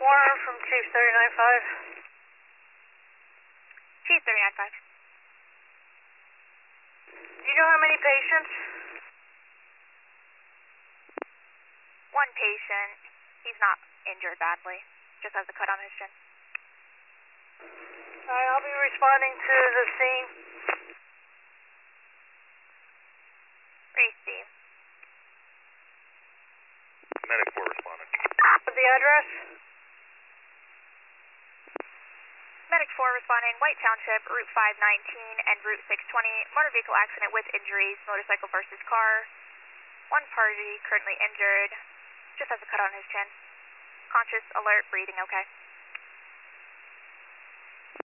More from Chief 39.5. Chief 39.5. Do you know how many patients? One patient. He's not injured badly. Just has a cut on his chin. Alright, I'll be responding to the scene. Receive. Medic 4 responding. The address? Medic 4 responding, White Township, Route 519 and Route 620. Motor vehicle accident with injuries, motorcycle versus car. One party currently injured. Just has a cut on his chin. Conscious, alert, breathing okay.